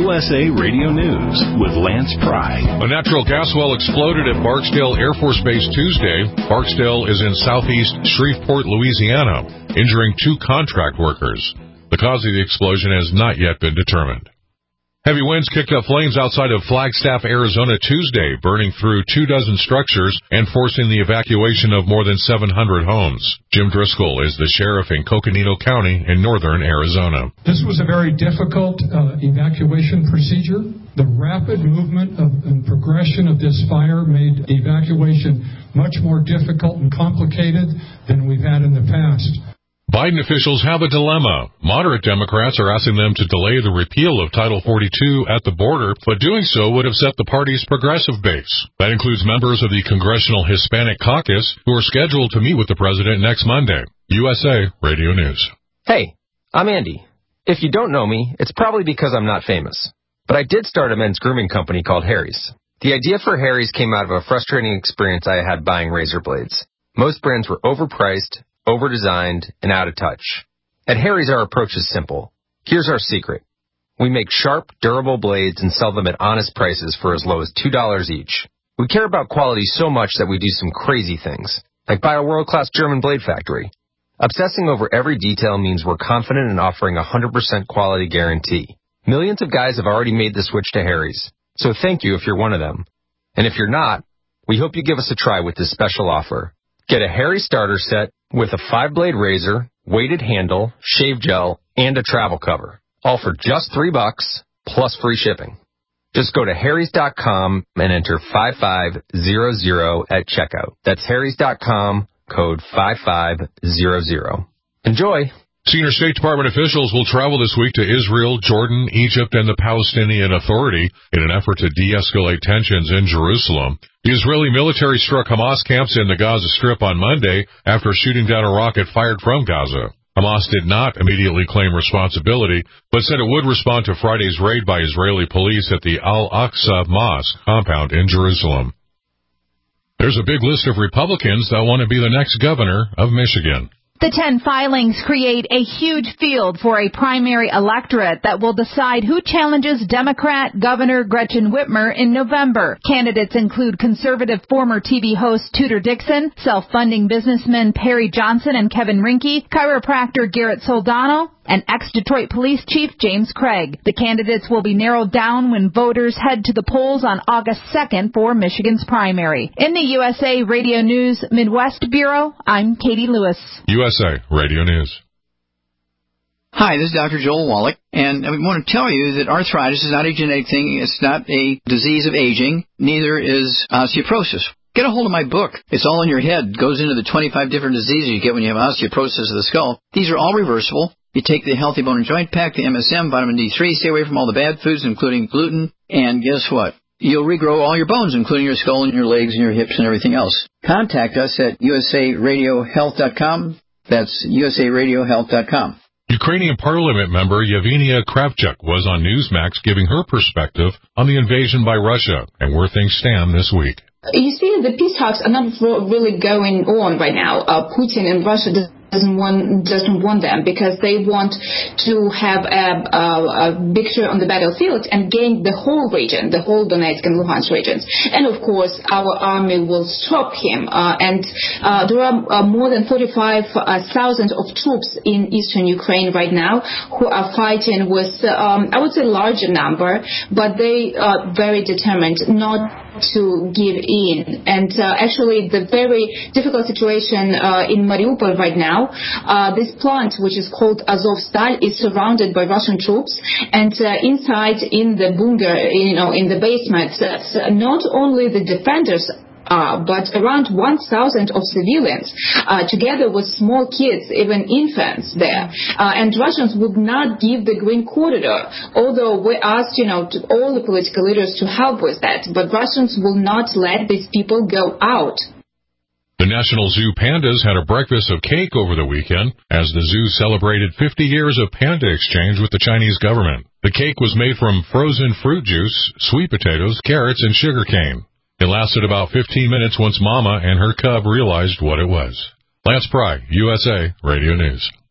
USA Radio News with Lance Pry. A natural gas well exploded at Barksdale Air Force Base Tuesday. Barksdale is in southeast Shreveport, Louisiana, injuring 2 contract workers. The cause of the explosion has not yet been determined. Heavy winds kicked up flames outside of Flagstaff, Arizona Tuesday, burning through 24 structures and forcing the evacuation of more than 700 homes. Jim Driscoll is the sheriff in Coconino County in northern Arizona. This was a very difficult evacuation procedure. The rapid movement and progression of this fire made the evacuation much more difficult and complicated than we've had in the past. Biden officials have a dilemma. Moderate Democrats are asking them to delay the repeal of Title 42 at the border, but doing so would upset the party's progressive base. That includes members of the Congressional Hispanic Caucus who are scheduled to meet with the president next Monday. USA Radio News. Hey, I'm Andy. If you don't know me, it's probably because I'm not famous. But I did start a men's grooming company called Harry's. The idea for Harry's came out of a frustrating experience I had buying razor blades. Most brands were overpriced, over-designed, and out of touch. At Harry's, our approach is simple. Here's our secret. We make sharp, durable blades and sell them at honest prices for as low as $2 each. We care about quality so much that we do some crazy things, like buy a world-class German blade factory. Obsessing over every detail means we're confident in offering a 100% quality guarantee. Millions of guys have already made the switch to Harry's, so thank you if you're one of them. And if you're not, we hope you give us a try with this special offer. Get a Harry starter set with a 5-blade razor, weighted handle, shave gel, and a travel cover. All for just $3 plus free shipping. Just go to harrys.com and enter 5500 at checkout. That's harrys.com, code 5500. Enjoy! Senior State Department officials will travel this week to Israel, Jordan, Egypt, and the Palestinian Authority in an effort to de-escalate tensions in Jerusalem. The Israeli military struck Hamas camps in the Gaza Strip on Monday after shooting down a rocket fired from Gaza. Hamas did not immediately claim responsibility, but said it would respond to Friday's raid by Israeli police at the Al-Aqsa Mosque compound in Jerusalem. There's a big list of Republicans that want to be the next governor of Michigan. The 10 filings create a huge field for a primary electorate that will decide who challenges Democrat Governor Gretchen Whitmer in November. Candidates include conservative former TV host Tudor Dixon, self-funding businessmen Perry Johnson and Kevin Rinke, chiropractor Garrett Soldano, and ex-Detroit Police Chief James Craig. The candidates will be narrowed down when voters head to the polls on August 2nd for Michigan's primary. In the USA Radio News Midwest Bureau, I'm Katie Lewis. USA Radio News. Hi, this is Dr. Joel Wallach, and I want to tell you that arthritis is not a genetic thing. It's not a disease of aging. Neither is osteoporosis. Get a hold of my book. It's all in your head. It goes into the 25 different diseases you get when you have osteoporosis of the skull. These are all reversible. You take the Healthy Bone and Joint Pack, the MSM, vitamin D3, stay away from all the bad foods, including gluten, and guess what? You'll regrow all your bones, including your skull and your legs and your hips and everything else. Contact us at usaradiohealth.com. That's usaradiohealth.com. Ukrainian parliament member Yevgenia Kravchuk was on Newsmax giving her perspective on the invasion by Russia and where things stand this week. You see, the peace talks are not really going on right now. Putin and Russia doesn't want them because they want to have a victory on the battlefield and gain the whole region, the whole Donetsk and Luhansk regions. And of course, our army will stop him. There are more than 45,000 of troops in eastern Ukraine right now who are fighting with, I would say, larger number, but they are very determined not to give in. And actually, the very difficult situation in Mariupol right now, this plant, which is called Azovstal, is surrounded by Russian troops, and inside in the bunker, in the basement, not only the defenders but around 1,000 of civilians, together with small kids, even infants there. And Russians would not give the green corridor, although we asked, all the political leaders to help with that. But Russians will not let these people go out. The National Zoo pandas had a breakfast of cake over the weekend as the zoo celebrated 50 years of panda exchange with the Chinese government. The cake was made from frozen fruit juice, sweet potatoes, carrots, and sugarcane. It lasted about 15 minutes once Mama and her cub realized what it was. Lance Pry, USA Radio News.